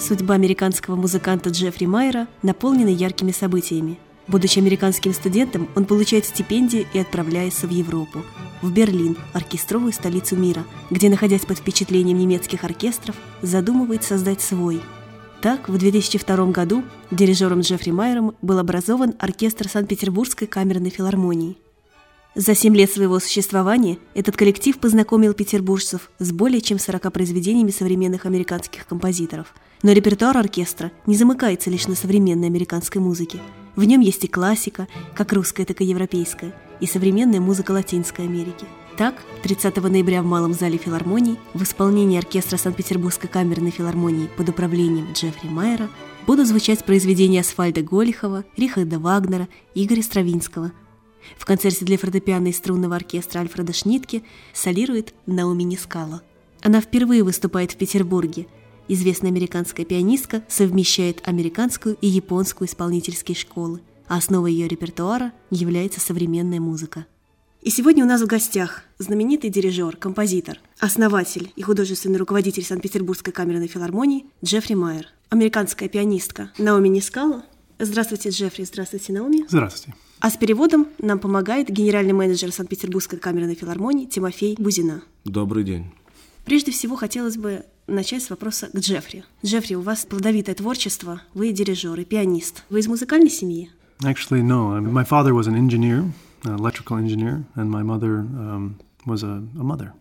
Судьба американского музыканта Джеффри Майера наполнена яркими событиями. Будучи американским студентом, он получает стипендию и отправляется в Европу, в Берлин, оркестровую столицу мира, где, находясь под впечатлением немецких оркестров, задумывает создать свой. Так, в 2002 году дирижером Джеффри Майером был образован оркестр Санкт-Петербургской камерной филармонии. За 7 лет своего существования этот коллектив познакомил петербуржцев с более чем 40 произведениями современных американских композиторов. Но репертуар оркестра не замыкается лишь на современной американской музыке. В нем есть и классика, как русская, так и европейская, и современная музыка Латинской Америки. Так, 30 ноября в Малом зале филармонии в исполнении оркестра Санкт-Петербургской камерной филармонии под управлением Джеффри Майера будут звучать произведения Асфальда Голихова, Рихарда Вагнера, Игоря Стравинского. В концерте для фортепиано и струнного оркестра Альфреда Шнитке солирует Наоми Нискала. Она впервые выступает в Петербурге. Известная американская пианистка совмещает американскую и японскую исполнительские школы, а основой ее репертуара является современная музыка. И сегодня у нас в гостях знаменитый дирижер, композитор, основатель и художественный руководитель Санкт-Петербургской камерной филармонии Джеффри Майер, американская пианистка Наоми Нискала. Здравствуйте, Джеффри. Здравствуйте, Наоми. Здравствуйте. А с переводом нам помогает генеральный менеджер Санкт-Петербургской камерной филармонии Тимофей Бузина. Добрый день. Прежде всего, хотелось бы начать с вопроса к Джеффри. Джеффри, у вас плодовитое творчество, вы дирижер и пианист. Вы из музыкальной семьи? Actually, no. My father was an engineer, an electrical engineer, and my mother was a mother.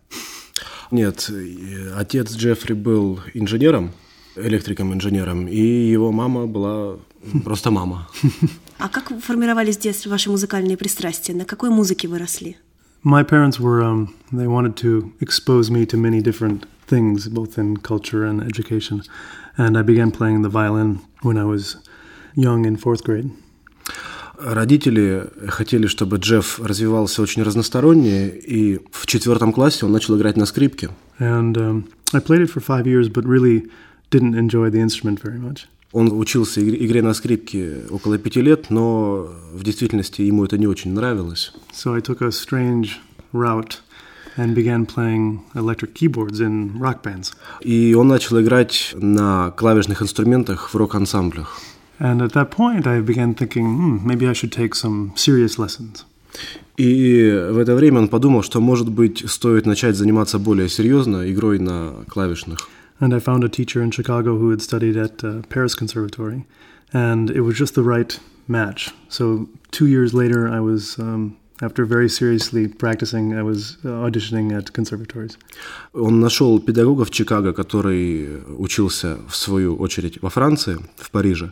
Нет, отец Джеффри был инженером, электриком-инженером, и его мама была просто мама. А как формировались в детстве ваши музыкальные пристрастия? На какой музыке вы росли? My parents were, they wanted to expose me to many different things, both in culture and education. And I began playing the violin when I was young in 4th grade. Родители хотели, чтобы Джефф развивался очень разносторонне, и в 4 классе он начал играть на скрипке. And I played it for 5 years, but really didn't enjoy the instrument very much. Он учился игре на скрипке около 5 лет, но в действительности ему это не очень нравилось. So I took a strange route and began playing electric keyboards in rock bands. И он начал играть на клавишных инструментах в рок-ансамблях. And at that point I began thinking, maybe I should take some serious lessons. И в это время он подумал, что, может быть, стоит начать заниматься более серьезно игрой на клавишных. And I found a teacher in Chicago who had studied at Paris Conservatory, and it was just the right match. So 2 years later, I was, after very seriously practicing, I was auditioning at conservatories. Он нашел педагога в Чикаго, который учился, в свою очередь, во Франции, в Париже.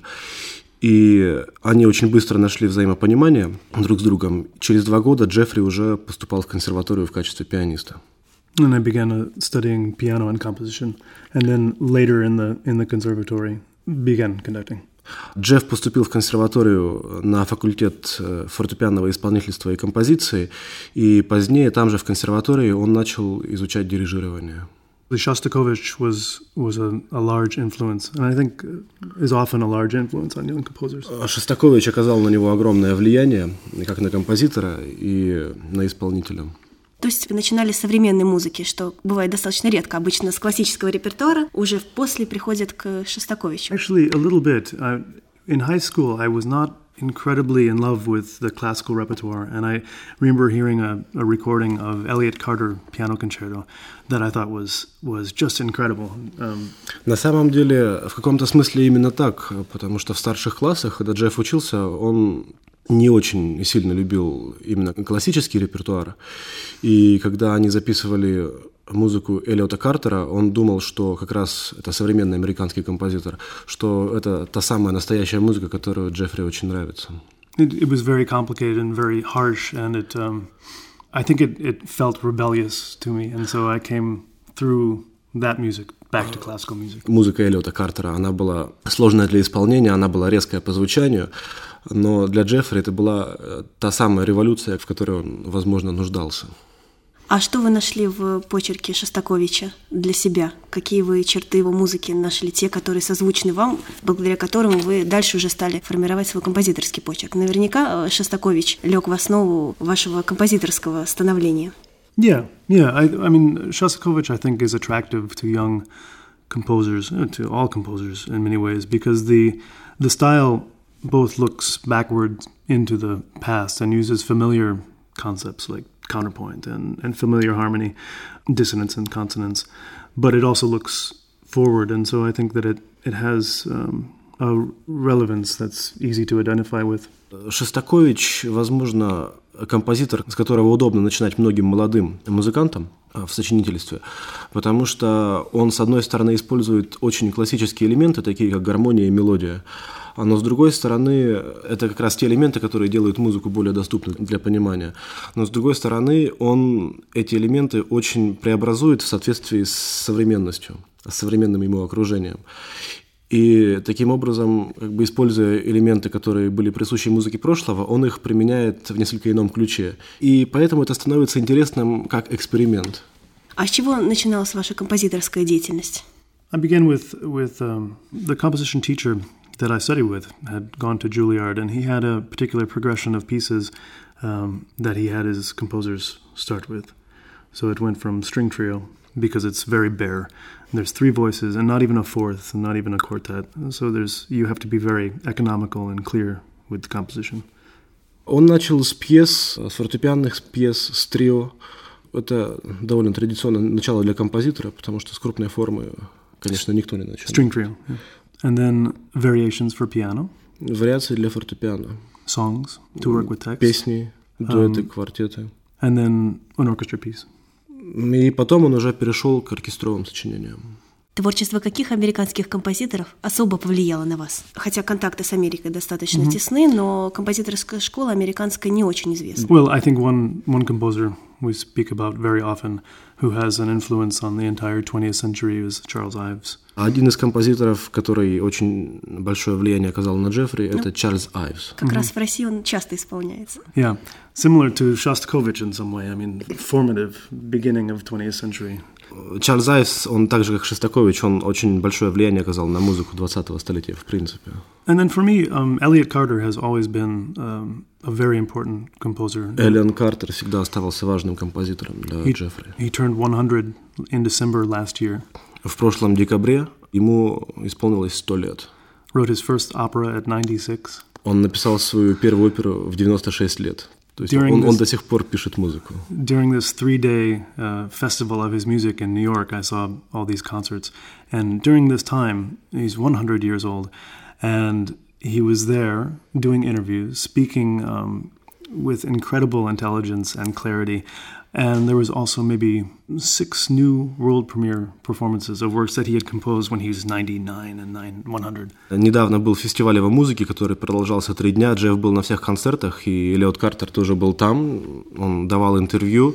И они очень быстро нашли взаимопонимание друг с другом. Через 2 года Джеффри уже поступал в консерваторию в качестве пианиста. And I began studying piano and composition, and then later in the conservatory began conducting. Джефф поступил в консерваторию на факультет фортепианного исполнительства и композиции, и позднее там же в консерватории он начал изучать дирижирование. Shostakovich was a large influence, and I think is often a large influence on young composers. Шостакович оказал на него огромное влияние, как на композитора и на исполнителя. То есть вы начинали с современной музыки, что бывает достаточно редко. Обычно с классического репертуара уже после приходят к Шостаковичу. Actually, a little bit. In high school, I was not incredibly in love with the classical repertoire, and I remember hearing a recording of Elliott Carter piano concerto that I thought was just incredible. На самом деле, в каком-то смысле именно так, потому что в старших классах, когда Джефф учился, он не очень сильно любил именно классический репертуар. И когда они записывали музыку Эллиота Картера, он думал, что как раз это современный американский композитор, что это та самая настоящая музыка, которая Джеффри очень нравится. It was very complicated and very harsh, and I think it felt rebellious to me, and so I came through that music back to classical music. Музыка Эллиота Картера, она была сложная для исполнения, она была резкая по звучанию, но для Джеффри это была та самая революция, в которой он, возможно, нуждался. А что вы нашли в почерке Шостаковича для себя? Какие вы черты его музыки нашли, те, которые созвучны вам, благодаря которым вы дальше уже стали формировать свой композиторский почерк? Наверняка Шостакович лег в основу вашего композиторского становления. Yeah. I mean, Shostakovich, I think, is attractive to young composers, to all composers in many ways, because the style both looks backward into the past and uses familiar concepts like counterpoint and familiar harmony, dissonance and consonance, but it also looks forward, and so I think that it has a relevance that's easy to identify with. Шостакович, возможно, композитор, с которого удобно начинать многим молодым музыкантам в сочинительстве, потому что он, с одной стороны, использует очень классические элементы, такие как гармония и мелодия, но с другой стороны, это как раз те элементы, которые делают музыку более доступной для понимания. Но с другой стороны, он эти элементы очень преобразует в соответствии с современностью, с современным ему окружением. И таким образом, как бы используя элементы, которые были присущи музыке прошлого, он их применяет в несколько ином ключе. И поэтому это становится интересным как эксперимент. А с чего начиналась ваша композиторская деятельность? I began with the composition teacher that I studied with had gone to Juilliard, and he had a particular progression of pieces that he had his composers start with. So it went from string trio, because it's very bare. There's three voices and not even a fourth, and not even a quartet. So you have to be very economical and clear with the composition. Он начал с пьес, с фортепианных пьес, с трио. Это довольно традиционное начало для композитора, потому что с крупной формы, конечно, никто не начал. String trio. Yeah. And then variations for piano. Вариации для фортепиано. Songs to work with text. Песни, дуэты, квартеты. And then an orchestra piece. И потом он уже перешел к оркестровым сочинениям. Творчество каких американских композиторов особо повлияло на вас? Хотя контакты с Америкой достаточно тесны, но композиторская школа американская не очень известна. Well, I think one composer we speak about very often who has an influence on the entire 20th century is Charles Ives. Один из композиторов, который очень большое влияние оказал на Джеффри, это Чарльз Айвс. Как раз в России он часто исполняется. Yeah, similar to Shostakovich in some way. I mean, formative beginning of 20th century. Чарльз Айвс, он так же, как Шостакович, он очень большое влияние оказал на музыку 20-го столетия, в принципе. And then for me, Elliott Carter has always been a very important composer. Эллиот Картер всегда оставался важным композитором для Джеффри. He turned 100 in December last year. В прошлом декабре ему исполнилось 100 лет. Wrote his first opera at 96. Он написал свою первую оперу в 96 лет. То есть он до сих пор пишет музыку. During this 3-day festival of his music in New York, I saw all these concerts. And during this time, he's 100 years old, and he was there doing interviews, speaking with incredible intelligence and clarity. And there was also maybe 6 new world premiere performances of works that he had composed when he was 99 and 100. Недавно был фестиваль его музыки, который продолжался 3 дня. Джефф был на всех концертах, и Эллиот Картер тоже был там. Он давал интервью.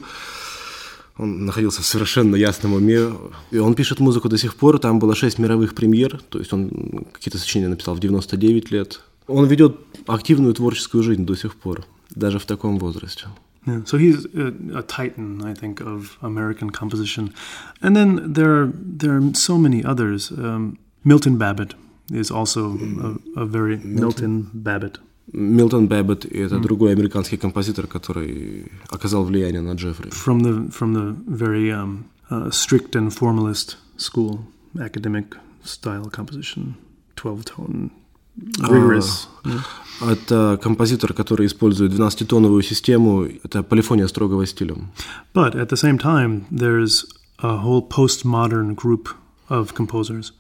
Он находился в совершенно ясном уме. И он пишет музыку до сих пор. Там было 6 мировых премьер. То есть он какие-то сочинения написал в 99 лет. Он ведет активную творческую жизнь до сих пор, даже в таком возрасте. Yeah, so he's a titan, I think, of American composition. And then there are so many others. Milton Babbitt is also a very... Milton Babbitt. Милтон Бэббетт – это другой американский композитор, который оказал влияние на Джеффри. From the very strict and formalist school, academic style composition, 12-tone, rigorous. Это композитор, который использует 12-тоновую систему. Это полифония строгого стиля. But at the same time, there's a whole postmodern group of composers.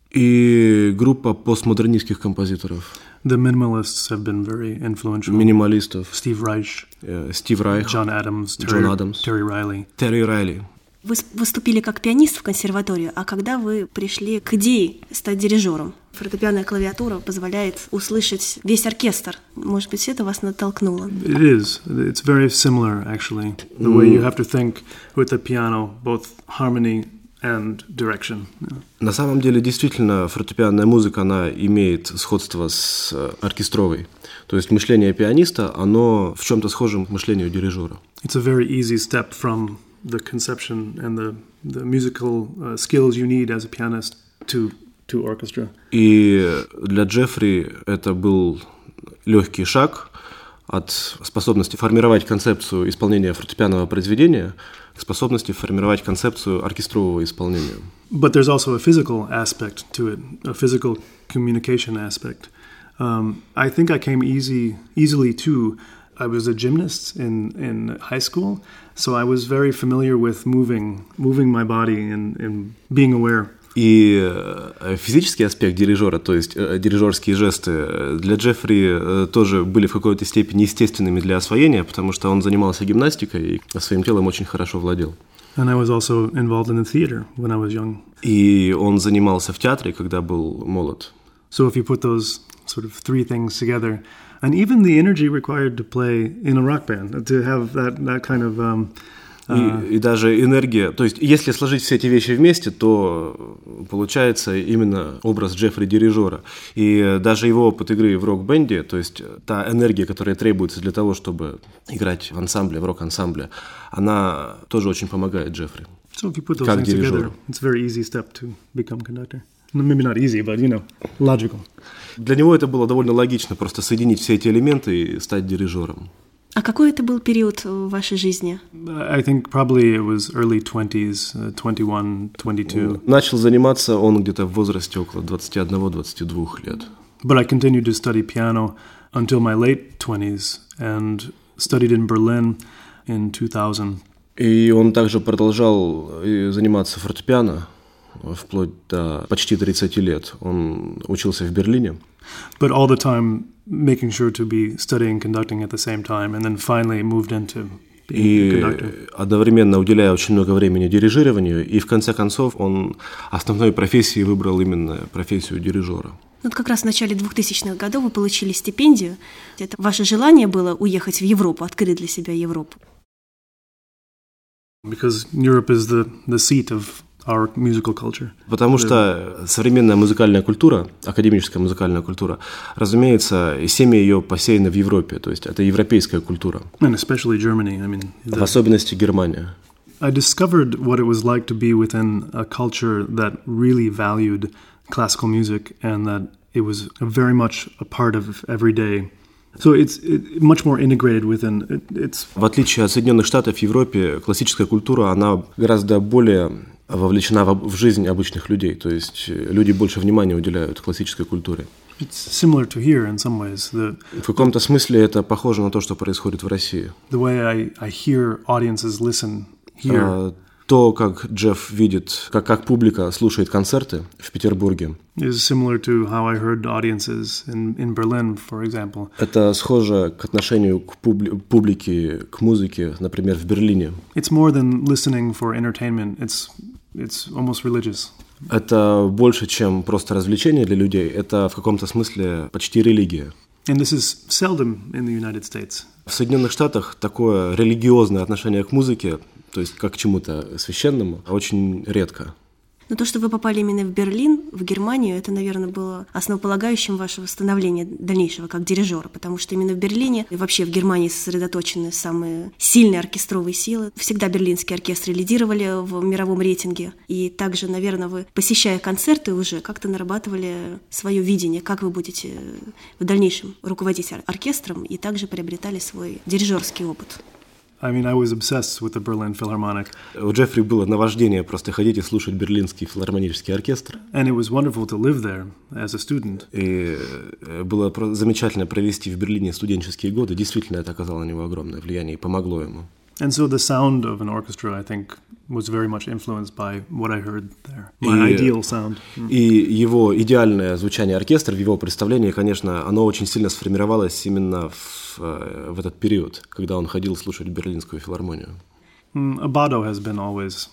И группа постмодернистских композиторов. The minimalists have been very influential. Минималистов. Стив Райх. Джон Адамс. Терри Райли. Вы выступили как пианист в консерваторию, а когда вы пришли к идее стать дирижером? Фортепианная клавиатура позволяет услышать весь оркестр. Может быть, это вас натолкнуло? It is. It's very similar, actually. The way you have to think with the piano, both harmony and direction. Yeah. На самом деле, действительно, фортепианная музыка, она имеет сходство с оркестровой. То есть мышление пианиста, оно в чем-то схоже к мышлению дирижера. It's a very easy step from the conception and the musical skills you need as a pianist to orchestra. И для Джеффри это был легкий шаг От способности формировать концепцию исполнения фортепианного произведения к способности формировать концепцию оркестрового исполнения. But there's also a physical aspect to it, a physical communication aspect. I think I came easily to. I was a gymnast in high school, so I was very familiar with moving my body and being aware. И физический аспект дирижера, то есть дирижерские жесты, для Джеффри тоже были в какой-то степени естественными для освоения, потому что он занимался гимнастикой и своим телом очень хорошо владел. And I was also involved in the theater when I was young. И он занимался в театре, когда был молод. So if you put those sort of three things together, and even the energy required to play in a rock band, to have that kind of... И даже энергия, то есть если сложить все эти вещи вместе, то получается именно образ Джеффри дирижера. И даже его опыт игры в рок-бенде, то есть та энергия, которая требуется для того, чтобы играть в ансамбле, в рок-ансамбле, она тоже очень помогает Джеффри. So if you put those things together, it's a very easy step to become conductor. Maybe not easy, but, logical. Для него это было довольно логично, просто соединить все эти элементы и стать дирижером. А какой это был период в вашей жизни? I think probably it was early 20s, 21, 22. Начал заниматься он где-то в возрасте около 21-22 лет. But I continued to study piano until my late 20s and studied in Berlin in 2000. И он также продолжал заниматься фортепиано вплоть до почти 30 лет. Он учился в Берлине. But all the time making sure to be studying conducting at the same time, and then finally moved into being a conductor. И одновременно уделяя очень много времени дирижированию, и в конце концов он основной профессией выбрал именно профессию дирижера. Вот как раз в начале 2000-х годов вы получили стипендию. Это ваше желание было уехать в Европу, открыть для себя Европу? Because Europe is the seat of our musical culture. Потому что современная музыкальная культура, академическая музыкальная культура, разумеется, семя ее посеяно в Европе, то есть это европейская культура. And especially Germany, в особенности Германия. I discovered what it was like to be within a culture that really valued classical music and that it was very much a part of every day. So it's much more integrated within it's. В отличие от Соединенных Штатов, в Европе классическая культура, она гораздо более вовлечена в жизнь обычных людей, то есть люди больше внимания уделяют классической культуре. It's similar to here in some ways. В каком-то смысле это похоже на то, что происходит в России. The way I hear audiences listen here. То, как Джефф видит, как публика слушает концерты в Петербурге. Is similar to how I heard audiences in Berlin, for example. Это схоже к отношению к публике, к музыке, например, в Берлине. It's more than listening for entertainment. It's almost religious. Это больше, чем просто развлечение для людей. Это в каком-то смысле почти религия. And this is seldom in the United States. В Соединенных Штатах такое религиозное отношение к музыке, то есть как к чему-то священному, очень редко. Но то, что вы попали именно в Берлин, в Германию, это, наверное, было основополагающим вашего становления дальнейшего как дирижера, потому что именно в Берлине и вообще в Германии сосредоточены самые сильные оркестровые силы. Всегда берлинские оркестры лидировали в мировом рейтинге. И также, наверное, вы, посещая концерты, уже как-то нарабатывали свое видение, как вы будете в дальнейшем руководить оркестром, и также приобретали свой дирижерский опыт. I mean, I was obsessed with the Berlin Philharmonic. У Джеффри было наваждение просто ходить и слушать берлинский филармонический оркестр. And it was wonderful to live there as a student. И было замечательно провести в Берлине студенческие годы. Действительно, это оказало на него огромное влияние и помогло ему. And so the sound of an orchestra, I think, was very much influenced by what I heard there. My ideal sound. И его идеальное звучание оркестра, в его представлении, конечно, оно очень сильно сформировалось именно в этот период, когда он ходил слушать Берлинскую филармонию. Abbado has been always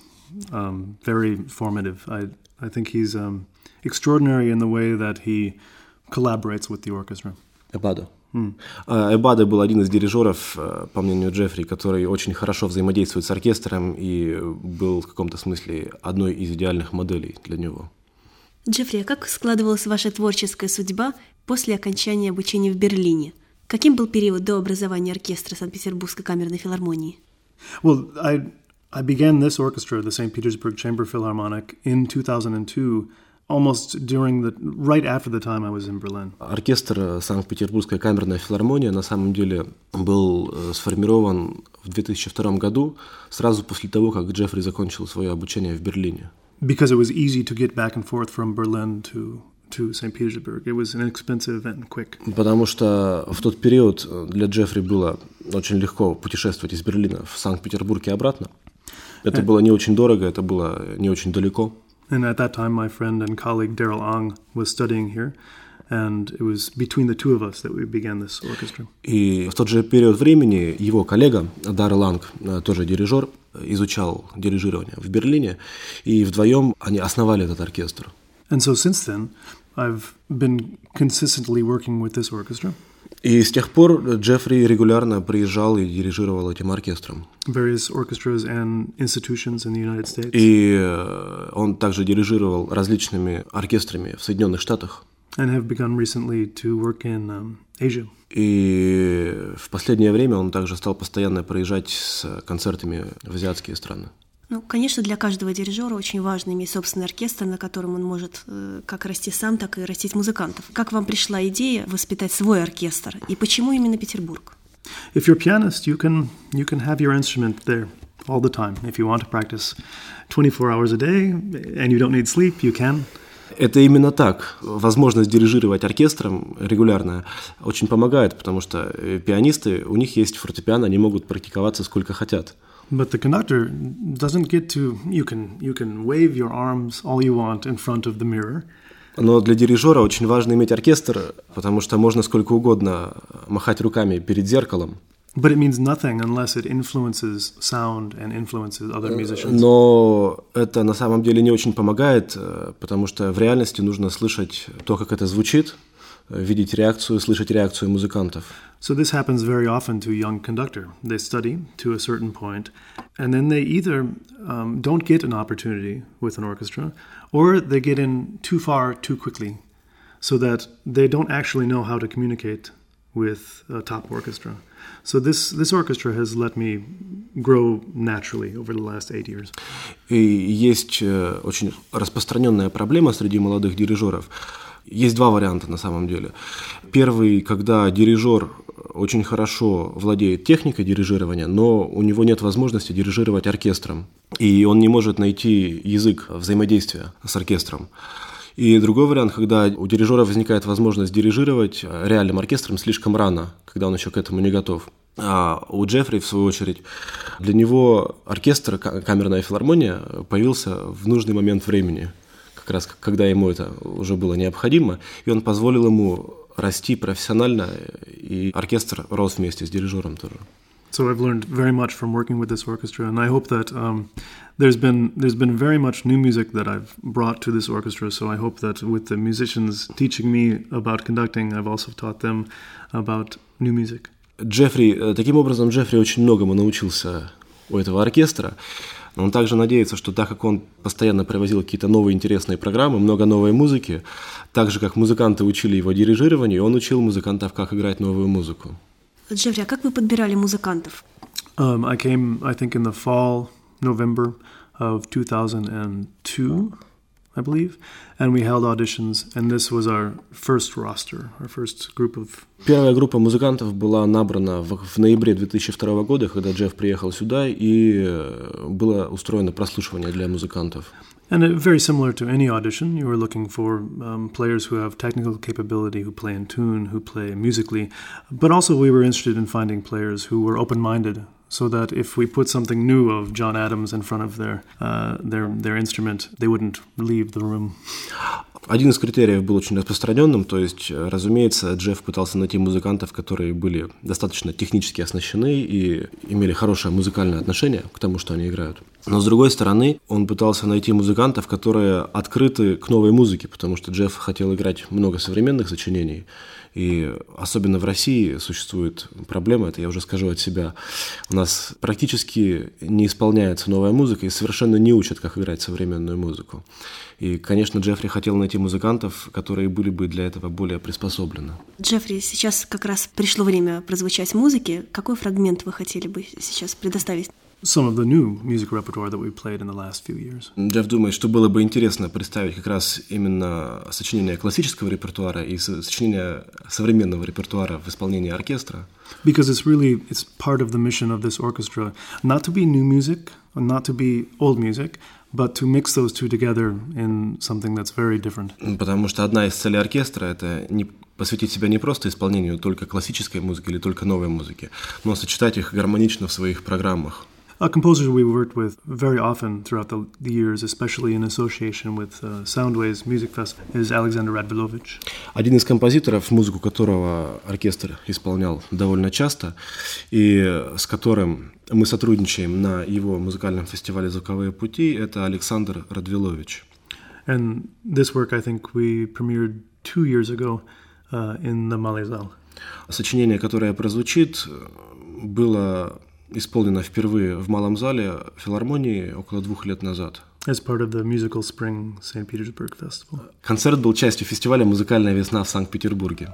very formative. I think he's extraordinary in the way that he collaborates with the orchestra. Abbado. Abbado был один из дирижеров, по мнению Джеффри, который очень хорошо взаимодействует с оркестром и был в каком-то смысле одной из идеальных моделей для него. Джеффри, а как складывалась ваша творческая судьба после окончания обучения в Берлине? Каким был период до образования оркестра Санкт-Петербургской камерной филармонии? Well, I began this orchestra, the St. Petersburg Chamber Philharmonic, in 2002 almost right after the time I was in Berlin. Оркестр Санкт-Петербургская камерная филармония на самом деле был сформирован в 2002 году, сразу после того, как Джеффри закончил свое обучение в Берлине. Because it was easy to get back and forth from Berlin to St. Petersburg. It was inexpensive and quick. Потому что в тот период для Джеффри было очень легко путешествовать из Берлина в Санкт-Петербург и обратно. Это было не очень дорого, это было не очень далеко. And at that time, my friend and colleague Daryl Ang was studying here, and it was between the two of us that we began this orchestra. И в тот же период времени его коллега Даррел Анг, тоже дирижер, изучал дирижирование в Берлине, и вдвоем они основали этот оркестр. And so since then, I've been consistently working with this orchestra. И с тех пор Джеффри регулярно приезжал и дирижировал этим оркестром. Various orchestras and institutions in the United States. И он также дирижировал различными оркестрами в Соединенных Штатах. And have begun recently to work in Asia. И в последнее время он также стал постоянно проезжать с концертами в азиатские страны. Ну, конечно, для каждого дирижера очень важно иметь собственный оркестр, на котором он может как расти сам, так и растить музыкантов. Как вам пришла идея воспитать свой оркестр? И почему именно Петербург? If you're a pianist, you can have your instrument there all the time. If you want to practice 24 hours a day and you don't need sleep, you can. Это именно так. Возможность дирижировать оркестром регулярно очень помогает, потому что пианисты, у них есть фортепиано, они могут практиковаться сколько хотят. But the conductor doesn't get to. You can wave your arms all you want in front of the mirror. Но для дирижера очень важно иметь оркестр, потому что можно сколько угодно махать руками перед зеркалом. But it means nothing unless it influences sound and influences other musicians. Но это на самом деле не очень помогает, потому что в реальности нужно слышать то, как это звучит, видеть реакцию, слышать реакцию музыкантов. So this happens very often to a young conductor. They study to a certain point, and then they either don't get an opportunity with an orchestra, or they get in too far too quickly, so that they don't actually know how to communicate with a top orchestra. So this orchestra has let me grow naturally over the last 8 years. И есть очень распространенная проблема среди молодых дирижеров. Есть два варианта на самом деле. Первый, когда дирижер очень хорошо владеет техникой дирижирования, но у него нет возможности дирижировать оркестром, и он не может найти язык взаимодействия с оркестром. И другой вариант, когда у дирижера возникает возможность дирижировать реальным оркестром слишком рано, когда он еще к этому не готов. А у Джеффри, в свою очередь, для него оркестр, камерная филармония, появился в нужный момент времени, как раз когда ему это уже было необходимо, и он позволил ему расти профессионально, и оркестр рос вместе с дирижером тоже. So I've learned very much from working with this orchestra, and I hope that there's been very much new music that I've brought to this orchestra. So I hope that with the musicians teaching me about conducting, I've also taught them about new music. Таким образом, Джеффри очень многому научился у этого оркестра. Он также надеется, что так как он постоянно привозил какие-то новые интересные программы, много новой музыки, так же как музыканты учили его дирижированию, он учил музыкантов, как играть новую музыку. Джеффри, а как вы подбирали музыкантов? I came, I think, in the fall, November of 2002, I believe, and we held auditions, and this was our first roster, our first group of... Первая группа музыкантов была набрана в ноябре 2002 года, когда Джефф приехал сюда, и было устроено прослушивание для музыкантов. And very similar to any audition, you were looking for players who have technical capability, who play in tune, who play musically. But also we were interested in finding players who were open-minded, so that if we put something new of John Adams in front of their instrument, they wouldn't leave the room. Один из критериев был очень распространенным, то есть, разумеется, Джефф пытался найти музыкантов, которые были достаточно технически оснащены и имели хорошее музыкальное отношение к тому, что они играют. Но, с другой стороны, он пытался найти музыкантов, которые открыты к новой музыке, потому что Джефф хотел играть много современных сочинений, и особенно в России существует проблема, это я уже скажу от себя, у нас практически не исполняется новая музыка и совершенно не учат, как играть современную музыку. И, конечно, Джеффри хотел найти музыкантов, которые были бы для этого более приспособлены. Джеффри, сейчас как раз пришло время прозвучать музыки. Какой фрагмент вы хотели бы сейчас предоставить? some of the new music repertoire that we played in the last few years. Джефф думает, что было бы интересно представить как раз именно сочинение классического репертуара и сочинение современного репертуара в исполнении оркестра. Because it's part of the mission of this orchestra not to be new music, or not to be old music, but to mix those two together in something that's very different. Потому что одна из целей оркестра — это не посвятить себя не просто исполнению только классической музыки или только новой музыки, но сочетать их гармонично в своих программах. A composer we worked with very often throughout the years, especially in association with Soundways Music Fest, is Alexander Radvilovich. Один из композиторов, музыку которого оркестр исполнял довольно часто, и с которым мы сотрудничаем на его музыкальном фестивале «Звуковые пути», это Александр Радвилович. And this work, I think, we premiered 2 years ago in the Malay Zal. Сочинение, которое прозвучит, было исполнено впервые в Малом зале филармонии около 2 лет назад. As part of the Musical Spring St. Petersburg Festival. Концерт был частью фестиваля «Музыкальная весна» в Санкт-Петербурге.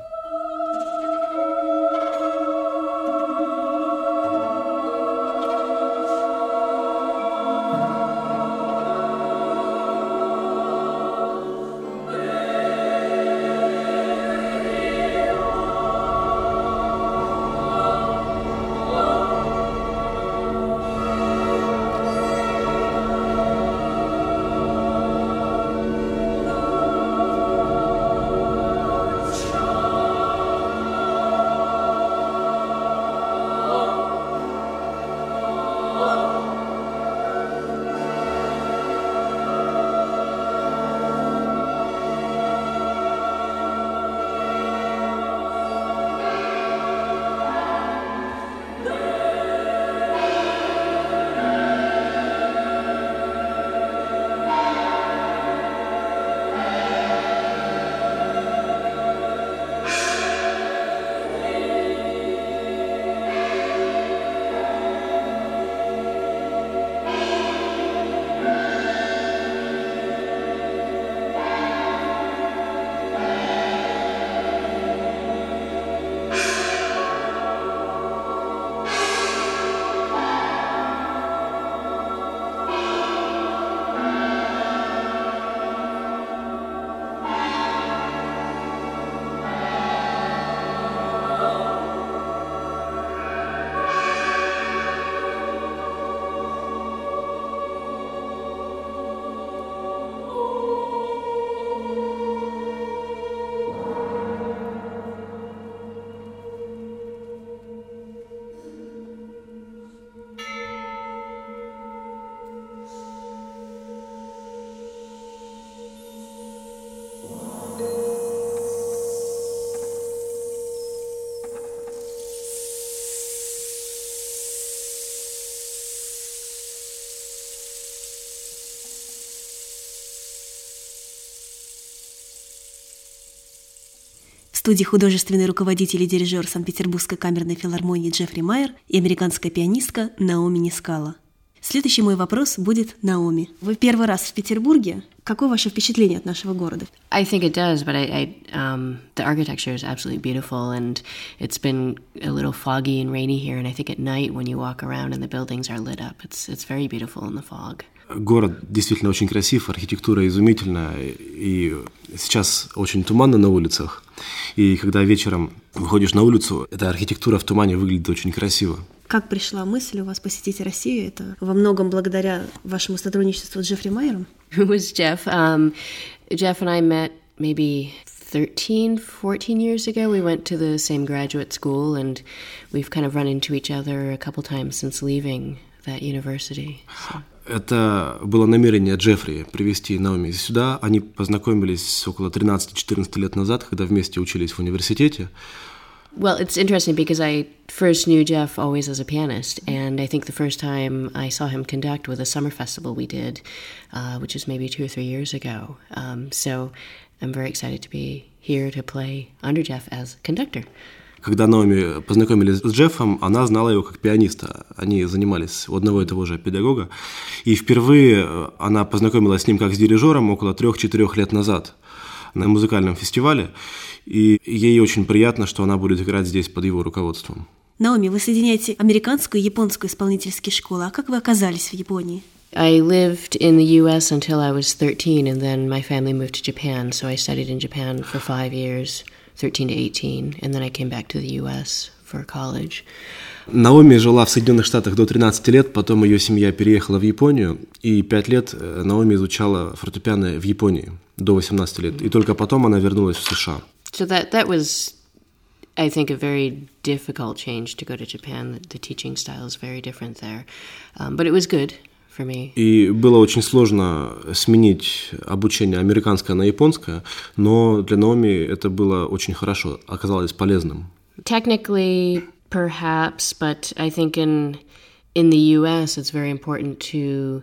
В студии художественный руководитель и дирижер Санкт-Петербургской камерной филармонии Джеффри Майер и американская пианистка Наоми Нискала. Следующий мой вопрос будет Наоми. Вы первый раз в Петербурге. Какое ваше впечатление от нашего города? I think it does, but the architecture is absolutely beautiful, and it's been a little foggy and rainy here, and I think at night when you walk around and the buildings are lit up, it's very beautiful in the fog. Город действительно очень красив, архитектура изумительная, и сейчас очень туманно на улицах. И когда вечером выходишь на улицу, эта архитектура в тумане выглядит очень красиво. Как пришла мысль у вас посетить Россию? Это во многом благодаря вашему сотрудничеству с Джеффри Майером? Who was Jeff? Jeff and I met maybe 13-14 years ago. We went to the same graduate school, and we've kind of run into each other a couple times since leaving that university. Это было намерение Джеффри привезти Наоми сюда. Они познакомились около 13-14 лет назад, когда вместе учились в университете. Well, it's interesting because I first knew Jeff always as a pianist, and I think the first time I saw him conduct was a summer festival we did, which was maybe 2 or 3 years ago. So I'm very excited to be here to play under Jeff as conductor. Когда Наоми познакомились с Джеффом, она знала его как пианиста. Они занимались у одного и того же педагога. И впервые она познакомилась с ним как с дирижером около 3-4 лет назад на музыкальном фестивале. И ей очень приятно, что она будет играть здесь под его руководством. Наоми, вы соединяете американскую и японскую исполнительские школы. А как вы оказались в Японии? I lived in the U.S. until I was 13, and then my family moved to Japan. So I studied in Japan for 5 years, 13 to 18, and then I came back to the U.S. for college. Наоми жила в Соединенных Штатах до 13 лет, потом ее семья переехала в Японию, и 5 лет Наоми изучала фортепиано в Японии до 18 лет, и только потом она вернулась в США. So that was, I think, a very difficult change to go to Japan. The teaching style is very different there, but it was good for me. И было очень сложно сменить обучение американское на японское, но для Наоми это было очень хорошо, оказалось полезным. Technically, perhaps, but I think in the U.S. it's very important to,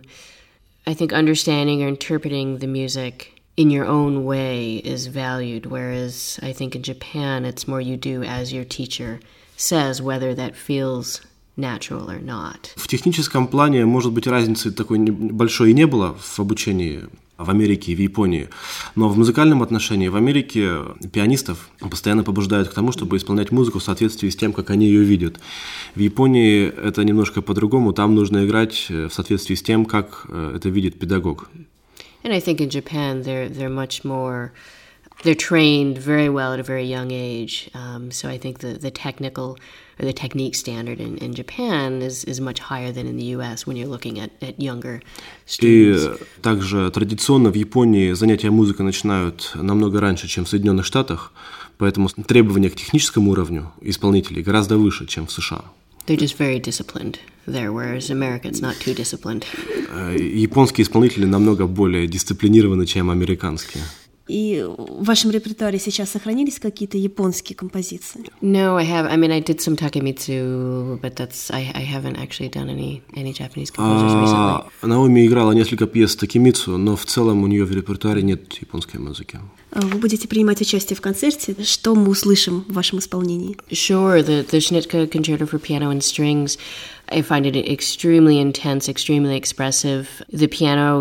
I think, understanding or interpreting the music in your own way is valued, whereas I think in Japan it's more you do as your teacher says, whether that feels natural or not. В техническом плане, может быть, разницы такой большой и не было в обучении в Америке и в Японии, но в музыкальном отношении в Америке пианистов постоянно побуждают к тому, чтобы исполнять музыку в соответствии с тем, как они ее видят. В Японии это немножко по-другому, там нужно играть в соответствии с тем, как это видит педагог. And I think in Japan they're much more, they're trained very well at a very young age. So I think the technical or the technique standard in Japan is much higher than in the U.S. when you're looking at younger students. И также традиционно в Японии занятия музыкой начинают намного раньше, чем в Соединенных Штатах, поэтому требования к техническому уровню исполнителей гораздо выше, чем в США. They're just very disciplined there, whereas America, it's not too disciplined. Японские исполнители намного более дисциплинированы, чем американские. И в вашем репертуаре сейчас сохранились какие-то японские композиции? No, I did some takemitsu, but I haven't actually done any Japanese composers recently. Наоми играла несколько пьес такемитсу, но в целом у нее в репертуаре нет японской музыки. Вы будете принимать участие в концерте. Что мы услышим в вашем исполнении? Sure, the Schnittke Concerto for Piano and Strings. I find it extremely intense, extremely expressive. The piano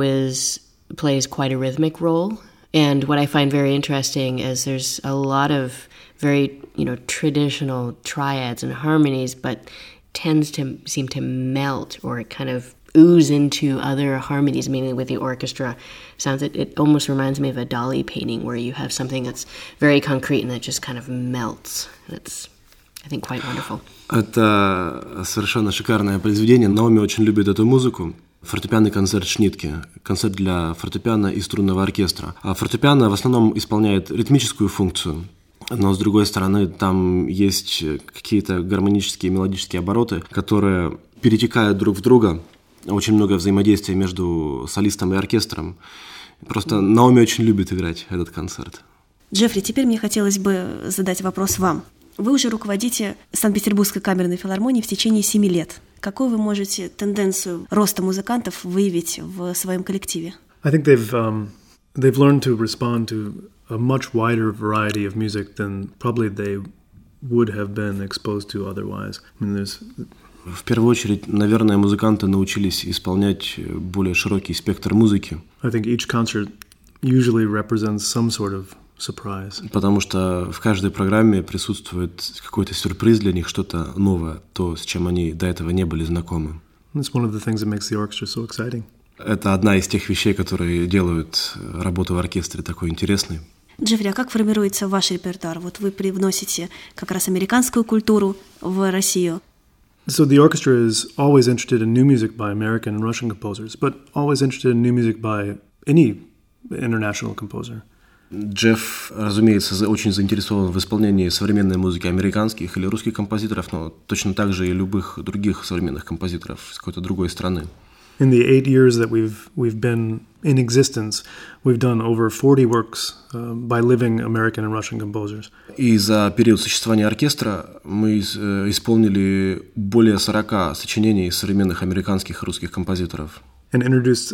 plays quite a rhythmic role. And what I find very interesting is there's a lot of very, traditional triads and harmonies, but tends to seem to melt or kind of ooze into other harmonies, mainly with the orchestra sounds. It almost reminds me of a Dali painting where you have something that's very concrete and that just kind of melts. And it's, I think, quite wonderful. Это совершенно шикарное произведение. Наоми очень любит эту музыку. Фортепианный концерт Шнитке, концерт для фортепиано и струнного оркестра. А фортепиано в основном исполняет ритмическую функцию, но с другой стороны там есть какие-то гармонические мелодические обороты, которые перетекают друг в друга. Очень много взаимодействия между солистом и оркестром. Просто Наоми очень любит играть этот концерт. Джеффри, теперь мне хотелось бы задать вопрос вам. Вы уже руководите Санкт-Петербургской камерной филармонией в течение 7 лет. Какую вы можете тенденцию роста музыкантов выявить в своем коллективе? I think they've learned to respond to a much wider variety of music than probably they would have been exposed to otherwise. I mean, В первую очередь, наверное, музыканты научились исполнять более широкий спектр музыки. I think each concert usually represents some sort of surprise. Потому что в каждой программе присутствует какой-то сюрприз для них, что-то новое, то, с чем они до этого не были знакомы. It's one of the things that makes the orchestra so exciting. Это одна из тех вещей, которые делают работу в оркестре такой интересной. Джеффри, а как формируется ваш репертуар? Вот вы привносите как раз американскую культуру в Россию. So the orchestra is always interested in new music by American and Russian composers, but always interested in new music by any international composer. Джефф, разумеется, очень заинтересован в исполнении современной музыки американских или русских композиторов, но точно так же и любых других современных композиторов с какой-то другой страны. In the 8 years that we've been in existence, we've done over 40 works by living American and Russian composers. И за период существования оркестра мы исполнили более 40 сочинений современных американских и русских композиторов. And introduced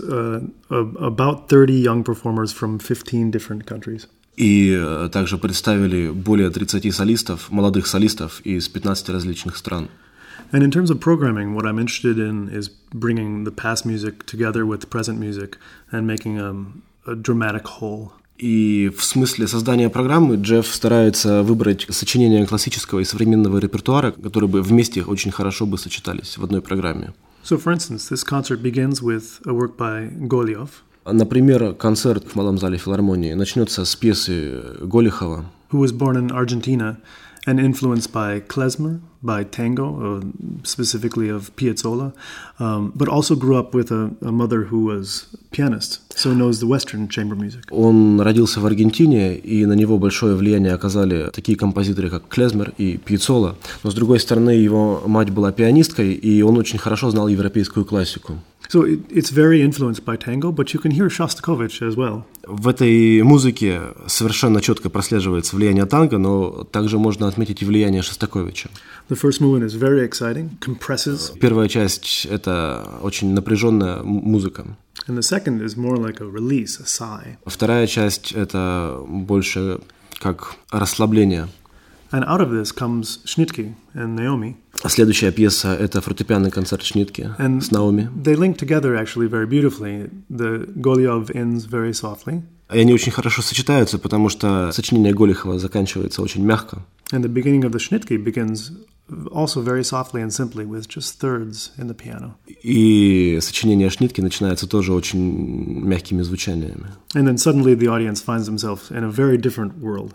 about 30 young performers from 15 different countries. И также представили более 30 солистов, молодых солистов из 15 различных стран. And in terms of programming, what I'm interested in is bringing the past music together with present music and making a dramatic whole. И в смысле создания программы Джефф старается выбрать сочинения классического и современного репертуара, которые бы вместе очень хорошо бы сочетались в одной программе. So, for instance, this concert begins with a work by Golyov. Например, концерт в Малом зале филармонии начнется с пьесы Голихова, who was born in Argentina and influenced by klezmer, by tango, specifically of Piazzolla, but also grew up with a mother who was pianist, so knows the Western chamber music. Он родился в Аргентине, и на него большое влияние оказали такие композиторы, как Клезмер и Пьяццола. Но, с другой стороны, его мать была пианисткой, и он очень хорошо знал европейскую классику. So it's very influenced by tango, but you can hear Shostakovich as well. В этой музыке совершенно четко прослеживается влияние танго, но также можно отметить и влияние Шостаковича. The first movement is very exciting, compresses. Первая часть — это очень напряженная музыка. And the second is more like a release, a sigh. Вторая часть — это больше как расслабление. And out of this comes Schnittke and Naomi. Следующая пьеса — это фортепианный концерт Шнитке с Наоми. They link together actually very beautifully. The Golyov ends very softly. И они очень хорошо сочетаются, потому что сочинение Голихова заканчивается очень мягко. And the beginning of the Schnittke begins also very softly and simply with just thirds in the piano. И сочинение Шнитке начинается тоже очень мягкими звучаниями. And then suddenly the audience finds themselves in a very different world.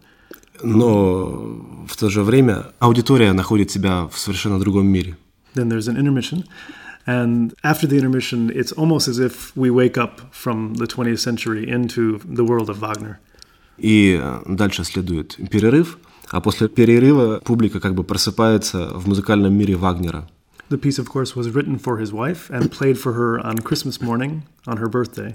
Но в то же время аудитория находит себя в совершенно другом мире. Then there's an intermission, and after the intermission, it's almost as if we wake up from the 20th century into the world of Wagner. И дальше следует перерыв, а после перерыва публика как бы просыпается в музыкальном мире Вагнера. The piece, of course, was written for his wife and played for her on Christmas morning, on her birthday.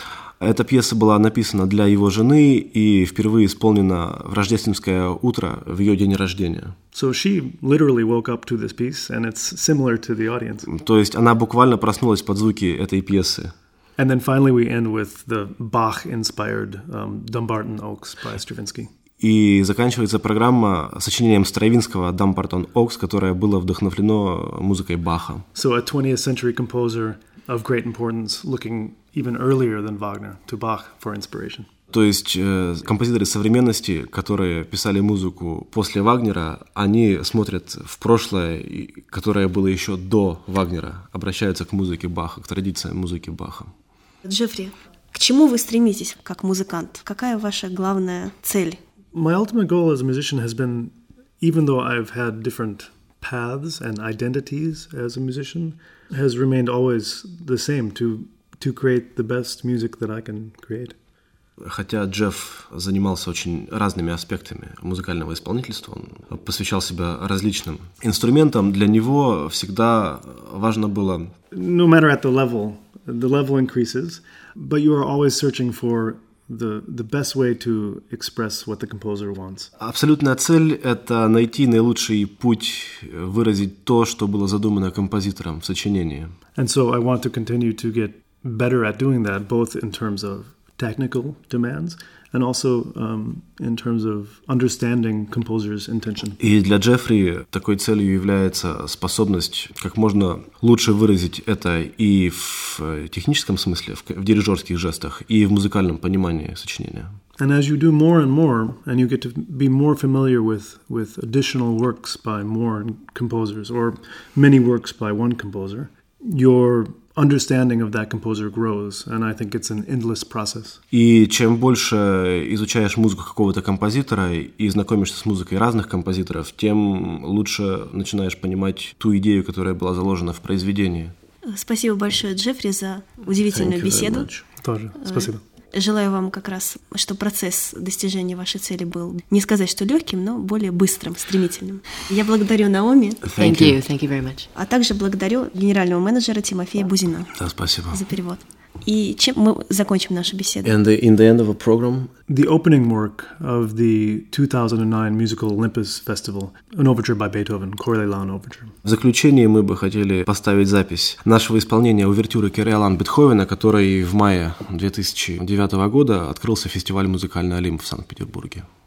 Эта пьеса была написана для его жены и впервые исполнена в рождественское утро в ее день рождения. So she literally woke up to this piece, and it's similar to the audience. То есть она буквально проснулась под звуки этой пьесы. And then finally we end with the Bach-inspired Dumbarton Oaks by Stravinsky. И заканчивается программа сочинением Стравинского «Dumbarton Oaks», которое было вдохновлено музыкой Баха. So a 20th century composer of great importance looking even earlier than Wagner to Bach for inspiration. То есть композиторы современности, которые писали музыку после Вагнера, они смотрят в прошлое, которое было еще до Вагнера, обращаются к музыке Баха, к традициям музыки Баха. Джеффри, к чему вы стремитесь как музыкант? Какая ваша главная цель? My ultimate goal as a musician has been, even though I've had different paths and identities as a musician, has remained always the same, to create the best music that I can create. Хотя Джефф занимался очень разными аспектами музыкального исполнительства, он посвящал себя различным инструментам, для него всегда важно было... No matter at the level increases, but you are always searching for the best way to express what the composer wants. Абсолютная цель — это найти наилучший путь выразить то, что было задумано композитором в сочинении. And so I want to continue to get better at doing that, both in terms of technical demands and also in terms of understanding composer's intention. И для Джеффри такой целью является способность как можно лучше выразить это и в техническом смысле, в дирижерских жестах, и в музыкальном понимании сочинения. And as you do more, and you get to be more familiar with additional works by more composers or many works by one composer, your understanding of that composer grows, and I think it's an endless process. И чем больше изучаешь музыку какого-то композитора и знакомишься с музыкой разных композиторов, тем лучше начинаешь понимать ту идею, которая была заложена в произведении. Спасибо большое, Джеффри, за удивительную беседу. Тоже спасибо. Желаю вам как раз, чтобы процесс достижения вашей цели был, не сказать, что легким, но более быстрым, стремительным. Я благодарю Наоми. Thank you very much. А также благодарю генерального менеджера Тимофея Бузина. Да, спасибо. За перевод. И чем мы закончим нашу беседу? And in the end of a program, the opening work of the 2009 musical Olympus Festival, an overture by Beethoven, Coriolan overture. В заключение мы бы хотели поставить запись нашего исполнения увертюры Кориолан Бетховена, который в мае 2009 года открылся фестиваль «Музыкальный Олимп» в Санкт-Петербурге.